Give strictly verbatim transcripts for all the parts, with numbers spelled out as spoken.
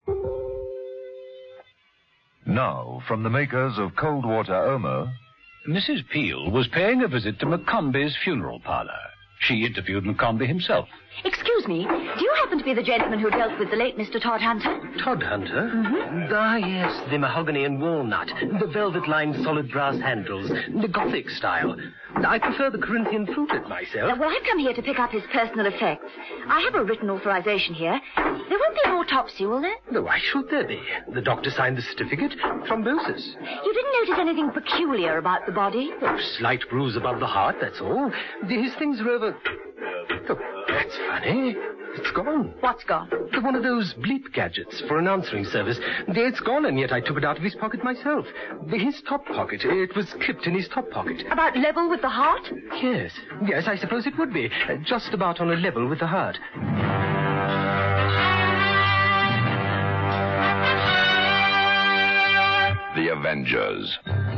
Now, from the makers of cold water Omo... Missus Peel was paying a visit to Maccombie's funeral parlour. She interviewed Maccombie himself. Excuse me, do you happen to be the gentleman who dealt with the late Mister Todd Hunter? Todd Hunter? Mm-hmm. Ah, yes, the mahogany and walnut, the velvet-lined solid brass handles, the Gothic style. I prefer the Corinthian fluted myself. Uh, well, I've come here to pick up his personal effects. I have a written authorization here. There won't be an autopsy, will there? No, why should there be? The doctor signed the certificate. Thrombosis. You didn't notice anything peculiar about the body? Oh, slight bruise above the heart, that's all. His things are over... Oh, that's funny. It's gone. What's gone? One of those bleep gadgets for an answering service. It's gone, and yet I took it out of his pocket myself. His top pocket. It was clipped in his top pocket. About level with the heart? Yes. Yes, I suppose it would be. Uh, just about on a level with the heart. The Avengers.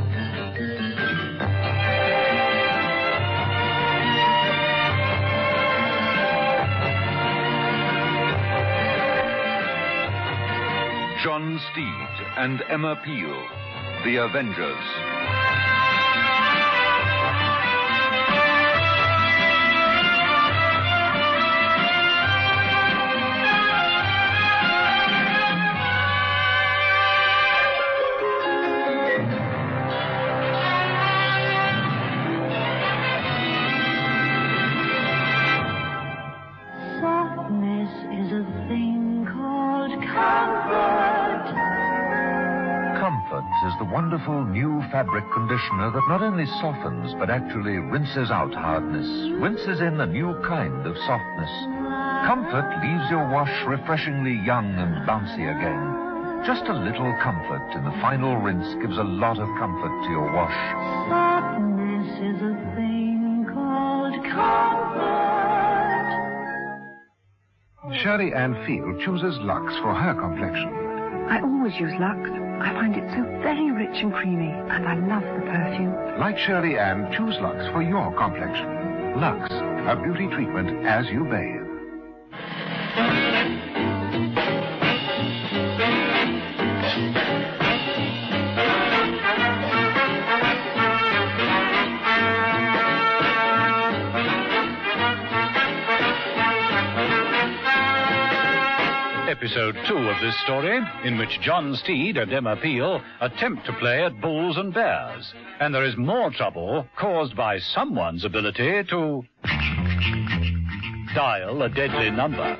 John Steed and Emma Peel, The Avengers. Softness is a thing called comfort. Comfort is the wonderful new fabric conditioner that not only softens but actually rinses out hardness, rinses in a new kind of softness. Comfort leaves your wash refreshingly young and bouncy again. Just a little comfort in the final rinse gives a lot of comfort to your wash. Softness is a thing called comfort. Shirley Ann Field chooses Lux for her complexion. I always use Lux. I find it so very rich and creamy, and I love the perfume. Like Shirley Ann, choose Lux for your complexion. Lux, a beauty treatment as you bathe. Episode two of this story, in which John Steed and Emma Peel attempt to play at bulls and bears. And there is more trouble caused by someone's ability to dial a deadly number.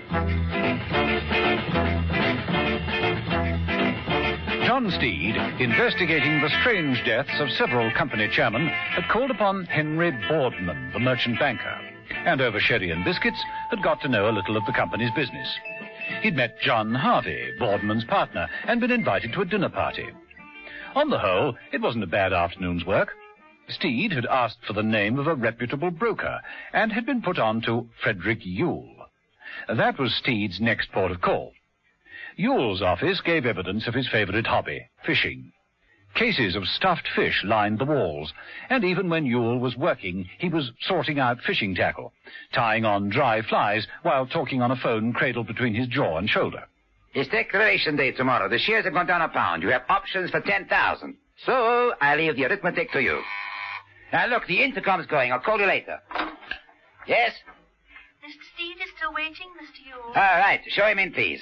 John Steed, investigating the strange deaths of several company chairmen, had called upon Henry Boardman, the merchant banker, and over sherry and biscuits had got to know a little of the company's business. He'd met John Harvey, Boardman's partner, and been invited to a dinner party. On the whole, it wasn't a bad afternoon's work. Steed had asked for the name of a reputable broker, and had been put on to Frederick Yule. That was Steed's next port of call. Yule's office gave evidence of his favorite hobby, fishing. Cases of stuffed fish lined the walls, and even when Yule was working, he was sorting out fishing tackle, tying on dry flies while talking on a phone cradled between his jaw and shoulder. It's declaration day tomorrow. The shares have gone down a pound. You have options for ten thousand. So I leave the arithmetic to you. Now, look, the intercom's going. I'll call you later. Yes? Mister Steed is still waiting, Mister Yule. All right. Show him in, please.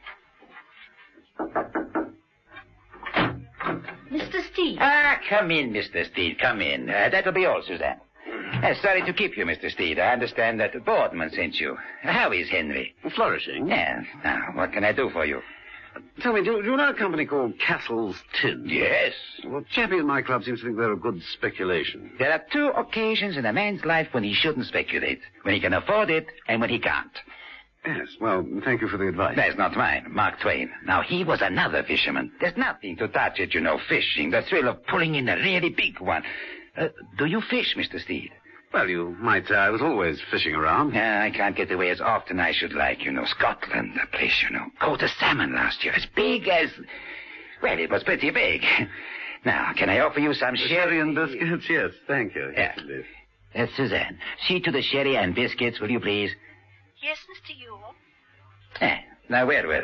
Mister Steed. Ah, come in, Mister Steed. Come in. Uh, that'll be all, Suzanne. Uh, sorry to keep you, Mister Steed. I understand that Boardman sent you. How is Henry? Flourishing. Yeah. Now, what can I do for you? Tell me, do, do you know a company called Castle's Tin? Yes. Well, Chappie in my club seems to think they're a good speculation. There are two occasions in a man's life when he shouldn't speculate. When he can afford it and when he can't. Yes, well, thank you for the advice. That's not mine. Mark Twain. Now, he was another fisherman. There's nothing to touch it, you know, fishing. The thrill of pulling in a really big one. Uh, do you fish, Mister Steed? Well, you might say I was always fishing around. Yeah, I can't get away as often as I should like, you know. Scotland, the place, you know. Caught a salmon last year, as big as... Well, it was pretty big. Now, can I offer you some sherry and biscuits? Yes, thank you. Yeah. Uh, Suzanne, see to the sherry and biscuits, will you please? Yes, Mister Yule. Eh, now, where were we?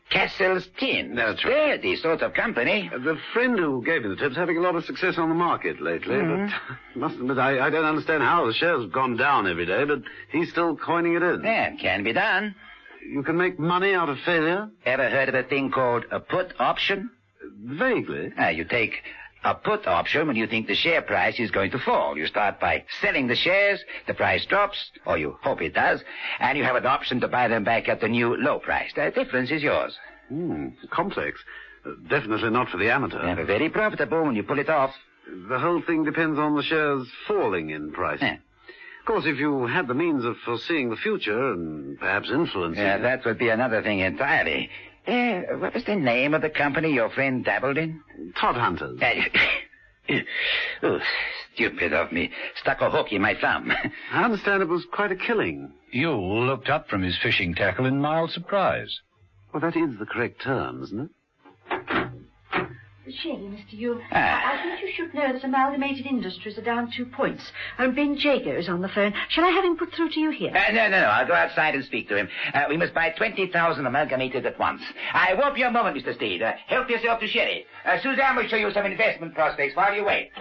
Castle's Tin. That's right. Sturdy sort of company. Uh, the friend who gave me the tip's having a lot of success on the market lately, Mm-hmm. but must admit, I, I don't understand how the shares have gone down every day, but he's still coining it in. Yeah, can be done. You can make money out of failure? Ever heard of a thing called a put option? Vaguely. Ah, you take a put option when you think the share price is going to fall. You start by selling the shares, the price drops, or you hope it does, and you have an option to buy them back at the new low price. The difference is yours. Hmm, complex. Uh, definitely not for the amateur. And very profitable when you pull it off. The whole thing depends on the shares falling in price. Yeah. Of course, if you had the means of foreseeing the future and perhaps influencing Yeah, it... that would be another thing entirely. Uh, what was the name of the company your friend dabbled in? Todd Hunters. Uh, oh, stupid of me. Stuck a hook in my thumb. I understand it was quite a killing. Yule looked up from his fishing tackle in mild surprise. Well, that is the correct term, isn't it? Sherry, Mister Yule, Ah. I, I think you should know that Amalgamated Industries are down two points. And Ben Jago is on the phone. Shall I have him put through to you here? Uh, no, no, no. I'll go outside and speak to him. Uh, we must buy twenty thousand amalgamated at once. I won't be a moment, Mister Steed. Uh, help yourself to Sherry. Uh, Suzanne will show you some investment prospects while you wait.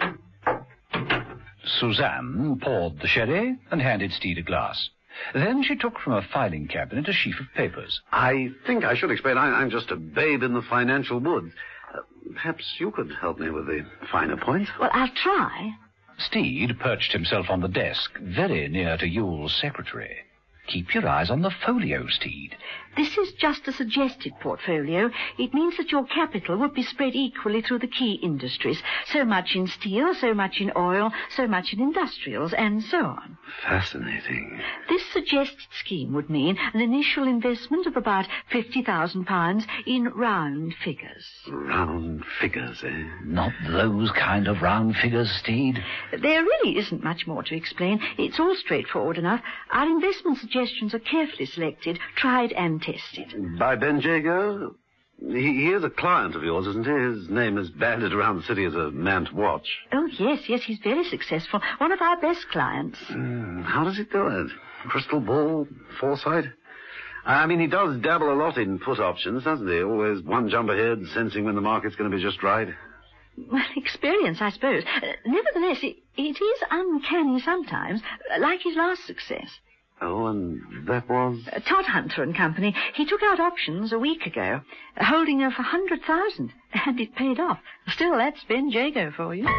Suzanne poured the sherry and handed Steed a glass. Then she took from a filing cabinet a sheaf of papers. I think I should explain. I, I'm just a babe in the financial woods. Uh, perhaps you could help me with the finer points. Well, I'll try. Steed perched himself on the desk, very near to Yule's secretary. Keep your eyes on the folio, Steed. This is just a suggested portfolio. It means that your capital would be spread equally through the key industries. So much in steel, so much in oil, so much in industrials, and so on. Fascinating. This suggested scheme would mean an initial investment of about fifty thousand pounds in round figures. Round figures, eh? Not those kind of round figures, Steed. There really isn't much more to explain. It's all straightforward enough. Our investment suggestions are carefully selected, tried and tested. By Ben Jago? He, he is a client of yours, isn't he? His name is banded around the city as a man to watch. Oh, yes, yes, he's very successful. One of our best clients. Mm, how does he do it? Crystal ball? Foresight? I mean, he does dabble a lot in put options, doesn't he? Always one jump ahead, sensing when the market's going to be just right. Well, experience, I suppose. Uh, nevertheless, it, it is uncanny sometimes, uh, like his last success. Oh, and that was? Uh, Todd Hunter and Company. He took out options a week ago, uh, holding her for one hundred thousand dollars, and it paid off. Still, that's Ben Jago for you.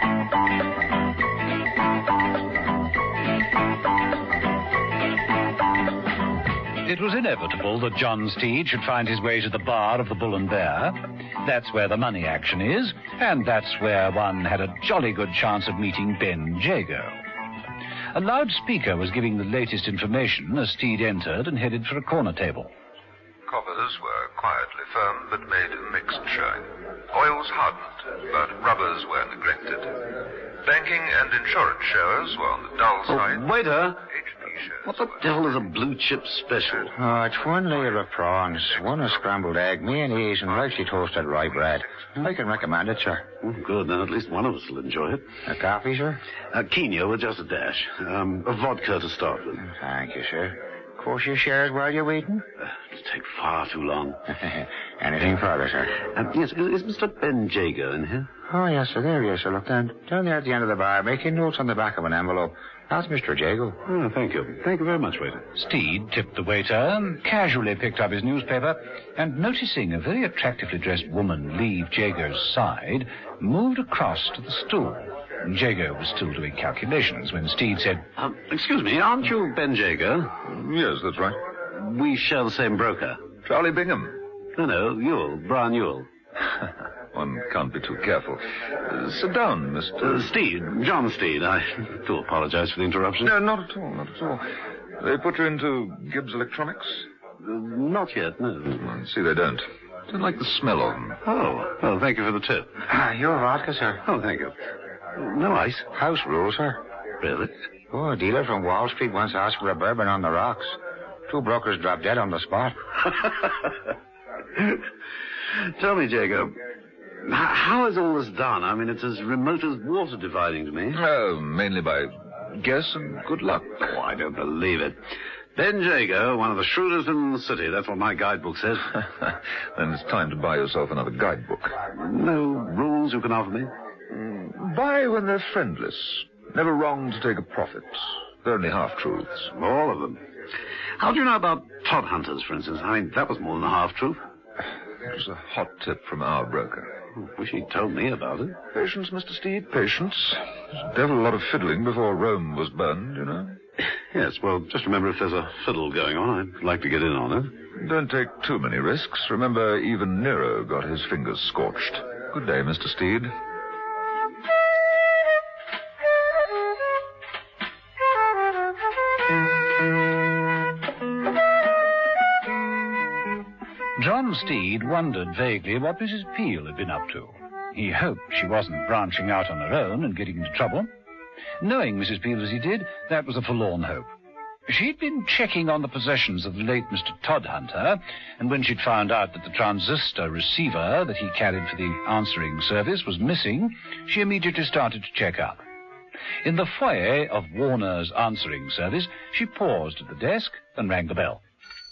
It was inevitable that John Steed should find his way to the bar of the Bull and Bear. That's where the money action is, and that's where one had a jolly good chance of meeting Ben Jago. A loudspeaker was giving the latest information as Steed entered and headed for a corner table. Coppers were quietly firm but made a mixed showing. Oils hardened, but rubbers were neglected. Banking and insurance shares were on the dull Oh, side. waiter! H P shares What the were- devil is a blue chip special? Oh, it's one layer of prawns, one a scrambled egg, mayonnaise, and lightly toasted rye bread. I can recommend it, sir. Oh, good, then at least one of us will enjoy it. A coffee, sir? Uh, Quino with just a dash. Um, a vodka to start with. Thank you, sir. Of course, your shares while you're waiting? Uh, it'll take far too long. Anything further, sir? Um, yes, is, is Mister Ben Jago in here? Oh, yes, sir. There he is, sir. Look down. Down there at the end of the bar, making notes on the back of an envelope. That's Mister Jago. Oh, thank you. Thank you very much, waiter. Steed tipped the waiter, casually picked up his newspaper, and noticing a very attractively dressed woman leave Jago's side, moved across to the stool. Jago was still doing calculations when Steed said, Um, excuse me, aren't you Ben Jago? Yes, that's right. We share the same broker. Charlie Bingham. No, no, Ewell, Brian Ewell. One can't be too careful. Uh, sit down, Mister Uh, Steed, John Steed. I do apologize for the interruption. No, not at all, not at all. They put you into Gibbs Electronics? Uh, not yet, no. I see they don't. Don't like the smell of them. Oh, well, thank you for the tip. Ah, your vodka, sir. Oh, thank you. No ice. House rule, sir. Really? Oh, a dealer from Wall Street once asked for a bourbon on the rocks. Two brokers dropped dead on the spot. Tell me, Jacob, h- how is all this done? I mean, it's as remote as water dividing to me. Oh, mainly by guess and good luck. Oh, I don't believe it. Ben Jago, one of the shrewdest in the city. That's what my guidebook says. Then it's time to buy yourself another guidebook. No rules you can offer me? Mm, buy when they're friendless. Never wrong to take a profit. They're only half-truths. All of them. How do you know about Todd Hunters, for instance? I mean, that was more than a half-truth. It was a hot tip from our broker. Wish he'd told me about it. Patience, Mister Steed, patience. There's a devil a lot of fiddling before Rome was burned, you know. Yes, well, just remember if there's a fiddle going on, I'd like to get in on it. Don't take too many risks. Remember, even Nero got his fingers scorched. Good day, Mister Steed. John Steed wondered vaguely what Missus Peel had been up to. He hoped she wasn't branching out on her own and getting into trouble. Knowing Missus Peel as he did, that was a forlorn hope. She'd been checking on the possessions of the late Mister Todd Hunter, and when she'd found out that the transistor receiver that he carried for the answering service was missing, she immediately started to check up. In the foyer of Warner's answering service, she paused at the desk and rang the bell.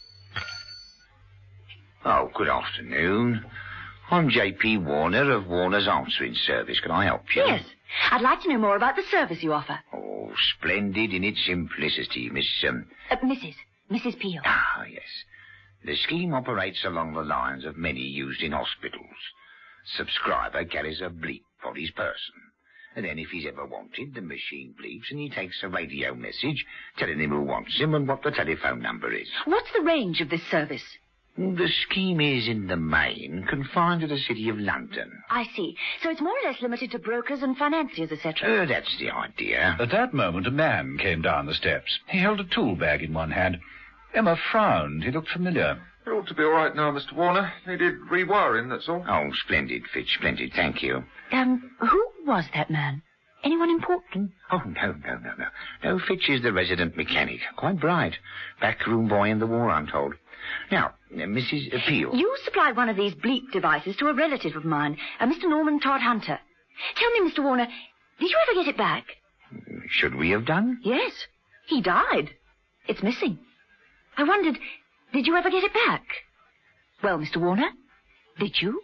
Oh, good afternoon. I'm J P Warner of Warner's Answering Service. Can I help you? Yes. I'd like to know more about the service you offer. Oh, splendid in its simplicity, Miss... Um... Uh, Missus Missus Peel. Ah, yes. The scheme operates along the lines of many used in hospitals. Subscriber carries a bleep for his person. And then if he's ever wanted, the machine bleeps and he takes a radio message telling him who wants him and what the telephone number is. What's the range of this service? The scheme is, in the main, confined to the city of London. I see. So it's more or less limited to brokers and financiers, et cetera. Uh, that's the idea. At that moment, a man came down the steps. He held a tool bag in one hand. Emma frowned. He looked familiar. You ought to be all right now, Mister Warner. Needed rewiring, that's all. Oh, splendid, Fitch, splendid. Thank you. Um, who was that man? Anyone important? Oh, no, no, no, no. No, Fitch is the resident mechanic. Quite bright. Backroom boy in the war, I'm told. Now, uh, Missus Peel. You supplied one of these bleep devices to a relative of mine, a Mister Norman Todd Hunter. Tell me, Mister Warner, did you ever get it back? Should we have done? Yes. He died. It's missing. I wondered, did you ever get it back? Well, Mister Warner, did you?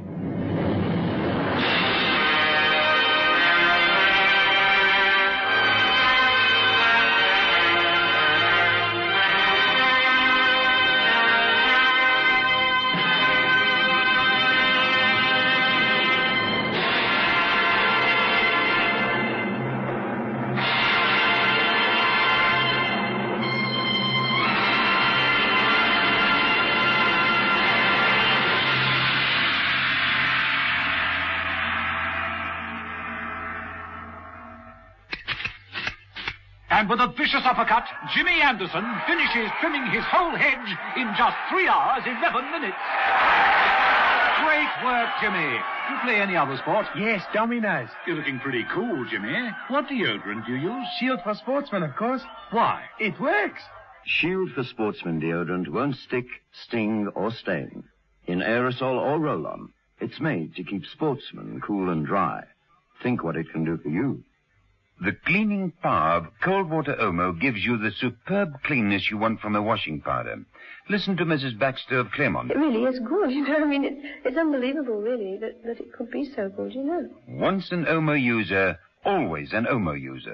And with a vicious uppercut, Jimmy Anderson finishes trimming his whole hedge in just three hours, eleven minutes. Great work, Jimmy. Do you play any other sport? Yes, dominoes. You're looking pretty cool, Jimmy. What deodorant do you use? Shield for Sportsmen, of course. Why? It works. Shield for Sportsmen deodorant won't stick, sting, or stain. In aerosol or roll-on, it's made to keep sportsmen cool and dry. Think what it can do for you. The cleaning power of cold water Omo gives you the superb cleanness you want from a washing powder. Listen to Missus Baxter of Claremont. It really is good, you know. I mean, it's, it's unbelievable, really, that, that it could be so good, you know. Once an Omo user, always an Omo user.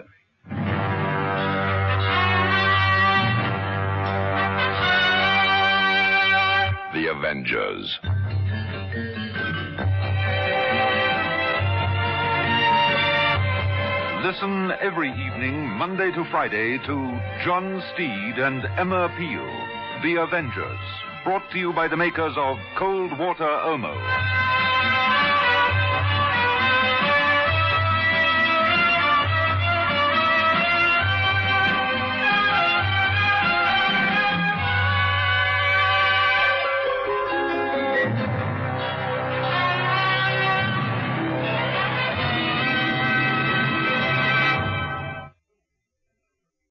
The Avengers. Listen every evening, Monday to Friday, to John Steed and Emma Peel, The Avengers, brought to you by the makers of Cold Water Omo.